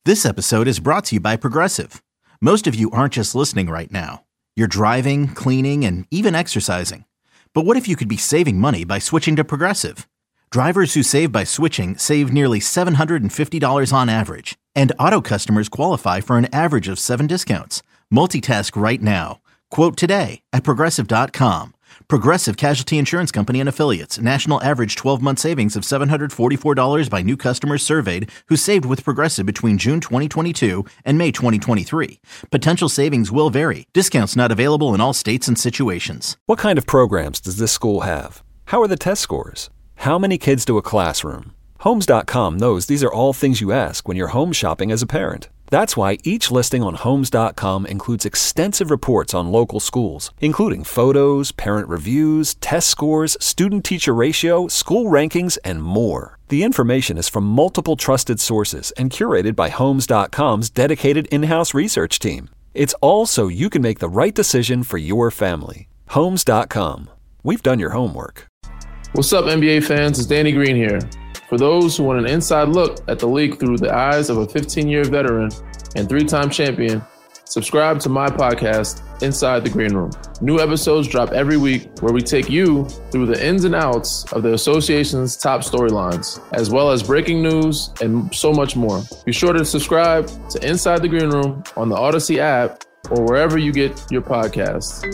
This episode is brought to you by Progressive. Most of you aren't just listening right now. You're driving, cleaning, and even exercising. But what if you could be saving money by switching to Progressive? Drivers who save by switching save nearly $750 on average. And auto customers qualify for an average of 7 discounts. Multitask right now. Quote today at Progressive.com. Progressive Casualty Insurance Company and Affiliates. National average 12-month savings of $744 by new customers surveyed who saved with Progressive between June 2022 and May 2023. Potential savings will vary. Discounts not available in all states and situations. What kind of programs does this school have? How are the test scores? How many kids do a classroom? Homes.com knows these are all things you ask when you're home shopping as a parent. That's why each listing on Homes.com includes extensive reports on local schools, including photos, parent reviews, test scores, student-teacher ratio, school rankings, and more. The information is from multiple trusted sources and curated by Homes.com's dedicated in-house research team. It's all so you can make the right decision for your family. Homes.com. We've done your homework. What's up, NBA fans? It's Danny Green here. For those who want an inside look at the league through the eyes of a 15-year veteran and 3-time champion, subscribe to my podcast, Inside the Green Room. New episodes drop every week where we take you through the ins and outs of the association's top storylines, as well as breaking news and so much more. Be sure to subscribe to Inside the Green Room on the Odyssey app or wherever you get your podcasts.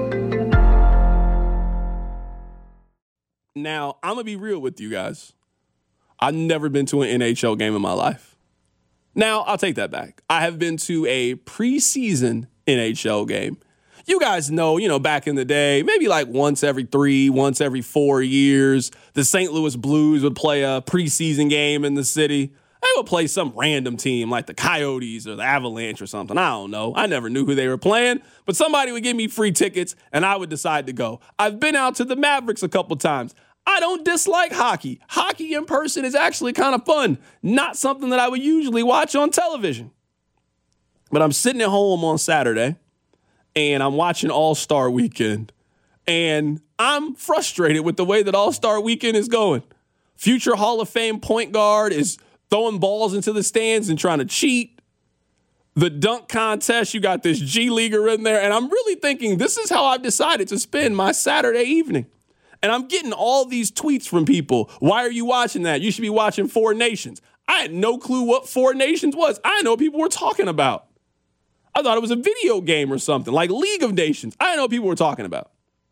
Now, I'm going to be real with you guys. I've never been to an NHL game in my life. Now, I'll take that back. I have been to a preseason NHL game. You guys know, back in the day, maybe like once every 3, once every 4 years, the St. Louis Blues would play a preseason game in the city. They would play some random team like the Coyotes or the Avalanche or something. I don't know. I never knew who they were playing, but somebody would give me free tickets and I would decide to go. I've been out to the Mavericks a couple times. I don't dislike hockey. Hockey in person is actually kind of fun. Not something that I would usually watch on television. But I'm sitting at home on Saturday, and I'm watching All-Star Weekend, and I'm frustrated with the way that All-Star Weekend is going. Future Hall of Fame point guard is throwing balls into the stands and trying to cheat. The dunk contest, you got this G-Leaguer in there, and I'm really thinking this is how I've decided to spend my Saturday evening. And I'm getting all these tweets from people. Why are you watching that? You should be watching Four Nations. I had no clue what Four Nations was. I didn't know what people were talking about. I thought it was a video game or something, like League of Nations. I didn't know what people were talking about.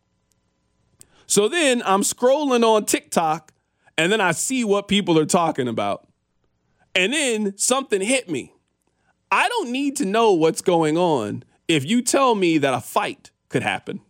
So then I'm scrolling on TikTok, and then I see what people are talking about. And then something hit me. I don't need to know what's going on if you tell me that a fight could happen.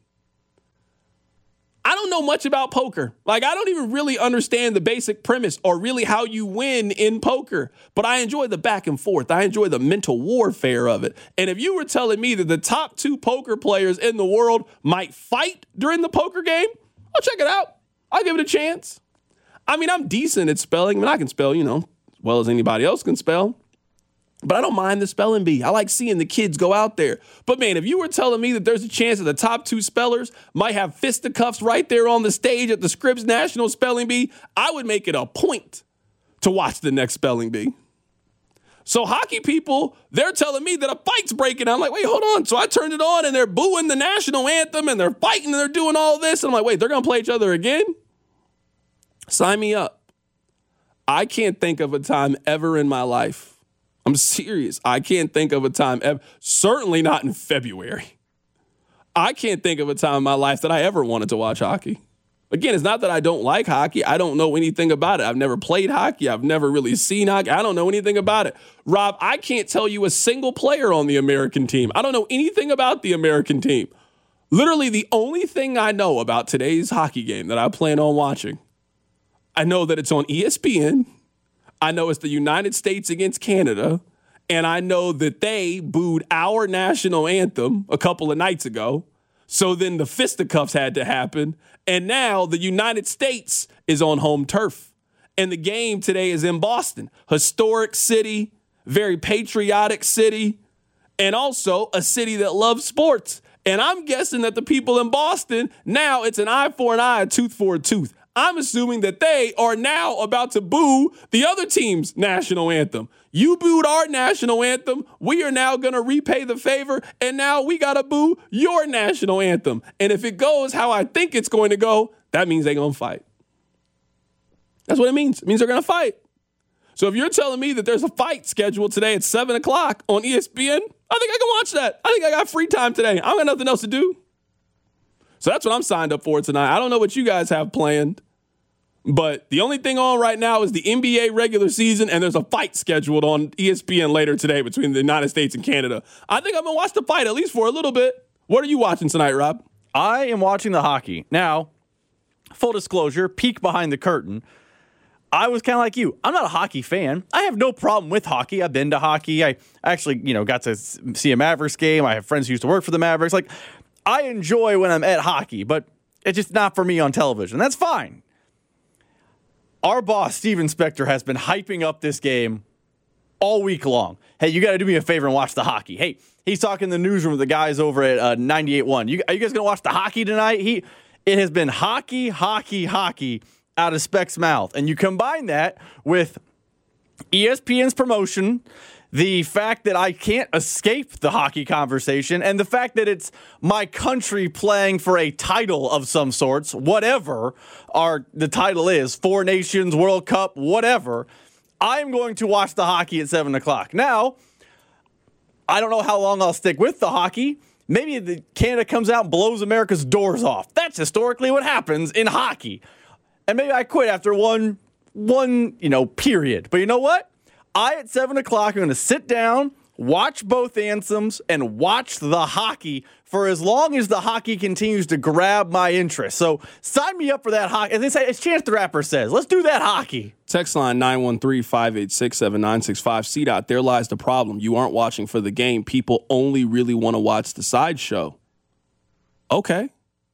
I don't know much about poker. I don't even really understand the basic premise or really how you win in poker. But I enjoy the back and forth. I enjoy the mental warfare of it. And if you were telling me that the top 2 poker players in the world might fight during the poker game, I'll check it out. I'll give it a chance. I'm decent at spelling. I can spell, as well as anybody else can spell. But I don't mind the spelling bee. I like seeing the kids go out there. But, man, if you were telling me that there's a chance that the top 2 spellers might have fisticuffs right there on the stage at the Scripps National Spelling Bee, I would make it a point to watch the next spelling bee. So hockey people, they're telling me that a fight's breaking out. I'm like, wait, hold on. So I turned it on, and they're booing the national anthem, and they're fighting, and they're doing all this. And I'm like, wait, they're going to play each other again? Sign me up. I can't think of a time ever in my life. I'm serious. I can't think of a time ever, certainly not in February. I can't think of a time in my life that I ever wanted to watch hockey. Again, it's not that I don't like hockey. I don't know anything about it. I've never played hockey. I've never really seen hockey. I don't know anything about it. Rob, I can't tell you a single player on the American team. I don't know anything about the American team. Literally the only thing I know about today's hockey game that I plan on watching, I know that it's on ESPN. I know it's the United States against Canada, and I know that they booed our national anthem a couple of nights ago. So then the fisticuffs had to happen, and now the United States is on home turf. And the game today is in Boston, historic city, very patriotic city, and also a city that loves sports. And I'm guessing that the people in Boston, now it's an eye for an eye, a tooth for a tooth. I'm assuming that they are now about to boo the other team's national anthem. You booed our national anthem. We are now going to repay the favor, and now we got to boo your national anthem. And if it goes how I think it's going to go, that means they're going to fight. That's what it means. It means they're going to fight. So if you're telling me that there's a fight scheduled today at 7 o'clock on ESPN, I think I can watch that. I think I got free time today. I don't got nothing else to do. So that's what I'm signed up for tonight. I don't know what you guys have planned, but the only thing on right now is the NBA regular season, and there's a fight scheduled on ESPN later today between the United States and Canada. I think I'm going to watch the fight at least for a little bit. What are you watching tonight, Rob? I am watching the hockey. Now, full disclosure, peek behind the curtain. I was kind of like you. I'm not a hockey fan. I have no problem with hockey. I've been to hockey. I actually, got to see a Mavericks game. I have friends who used to work for the Mavericks. Like, I enjoy when I'm at hockey, but it's just not for me on television. That's fine. Our boss, Steven Spector, has been hyping up this game all week long. Hey, you got to do me a favor and watch the hockey. Hey, he's talking in the newsroom with the guys over at 98.1. Are you guys going to watch the hockey tonight? It has been hockey out of Spec's mouth. And you combine that with ESPN's promotion, the fact that I can't escape the hockey conversation, and the fact that it's my country playing for a title of some sorts, whatever the title is, Four Nations, World Cup, whatever, I'm going to watch the hockey at 7 o'clock. Now, I don't know how long I'll stick with the hockey. Maybe Canada comes out and blows America's doors off. That's historically what happens in hockey. And maybe I quit after one period. But you know what? At 7 o'clock, I'm going to sit down, watch both anthems, and watch the hockey for as long as the hockey continues to grab my interest. So sign me up for that hockey. As they say, as Chance the Rapper says, let's do that hockey. Text line 913-586-7965. C-Dot, there lies the problem. You aren't watching for the game. People only really want to watch the sideshow. Okay.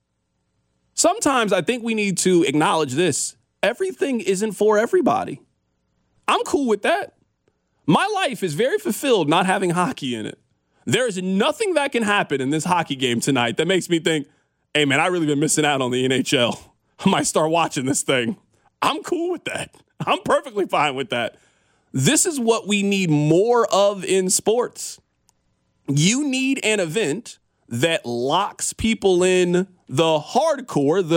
Sometimes I think we need to acknowledge this. Everything isn't for everybody. I'm cool with that. My life is very fulfilled not having hockey in it. There is nothing that can happen in this hockey game tonight that makes me think, hey, man, I really been missing out on the NHL. I might start watching this thing. I'm cool with that. I'm perfectly fine with that. This is what we need more of in sports. You need an event that locks people in the hardcore,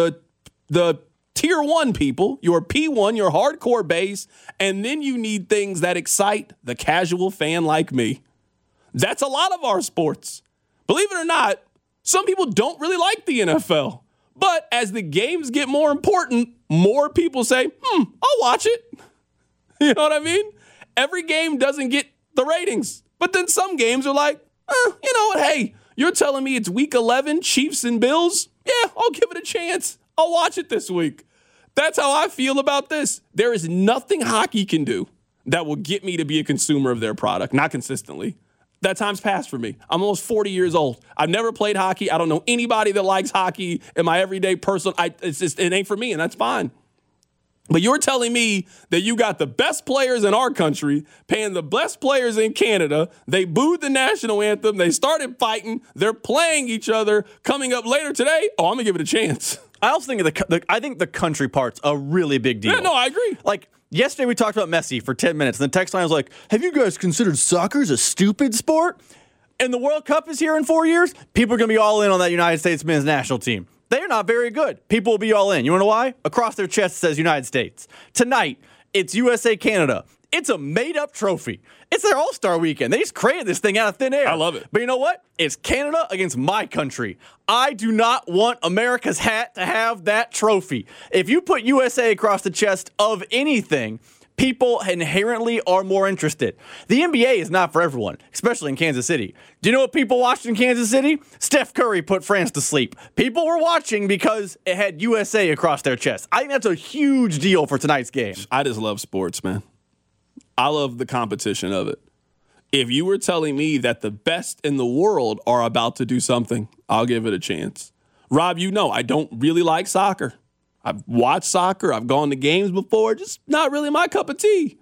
the tier one people, your P1, your hardcore base, and then you need things that excite the casual fan like me. That's a lot of our sports. Believe it or not, some people don't really like the NFL. But as the games get more important, more people say, I'll watch it. You know what I mean? Every game doesn't get the ratings. But then some games are like, you know what? Hey, you're telling me it's week 11, Chiefs and Bills? Yeah, I'll give it a chance. I'll watch it this week. That's how I feel about this. There is nothing hockey can do that will get me to be a consumer of their product, not consistently. That time's passed for me. I'm almost 40 years old. I've never played hockey. I don't know anybody that likes hockey in my everyday person. It ain't for me, and that's fine. But you're telling me that you got the best players in our country paying the best players in Canada. They booed the national anthem. They started fighting. They're playing each other coming up later today. Oh, I'm going to give it a chance. I also think I think the country part's a really big deal. Yeah, no, I agree. Like, yesterday we talked about Messi for 10 minutes, and the text line was like, have you guys considered soccer as a stupid sport? And the World Cup is here in 4 years. People are going to be all in on that United States men's national team. They're not very good. People will be all in. You want to know why? Across their chest it says United States. Tonight, it's USA-Canada. It's a made-up trophy. It's their All-Star weekend. They just created this thing out of thin air. I love it. But you know what? It's Canada against my country. I do not want America's hat to have that trophy. If you put USA across the chest of anything, people inherently are more interested. The NBA is not for everyone, especially in Kansas City. Do you know what people watched in Kansas City? Steph Curry put France to sleep. People were watching because it had USA across their chest. I think that's a huge deal for tonight's game. I just love sports, man. I love the competition of it. If you were telling me that the best in the world are about to do something, I'll give it a chance. Rob, you know I don't really like soccer. I've watched soccer. I've gone to games before. Just not really my cup of tea.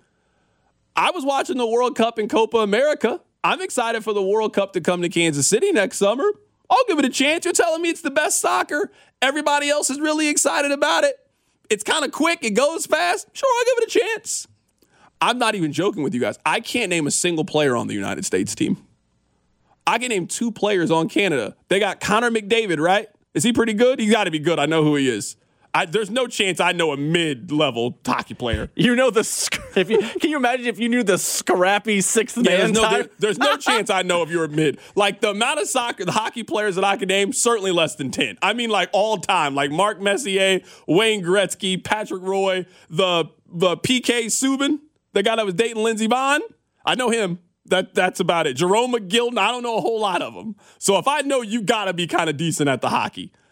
I was watching the World Cup in Copa America. I'm excited for the World Cup to come to Kansas City next summer. I'll give it a chance. You're telling me it's the best soccer. Everybody else is really excited about it. It's kind of quick. It goes fast. Sure, I'll give it a chance. I'm not even joking with you guys. I can't name a single player on the United States team. I can name 2 players on Canada. They got Connor McDavid, right? Is he pretty good? He's got to be good. I know who he is. There's no chance I know a mid-level hockey player. You know can you imagine if you knew the scrappy sixth man type? There's no chance I know if you're a mid. Like the amount of the hockey players that I can name, certainly less than 10. I mean, like all time, like Mark Messier, Wayne Gretzky, Patrick Roy, the PK Subban, the guy that was dating Lindsey Vonn. I know him. That's about it. Jerome McGilton, I don't know a whole lot of them. So if I know, you got to be kind of decent at the hockey.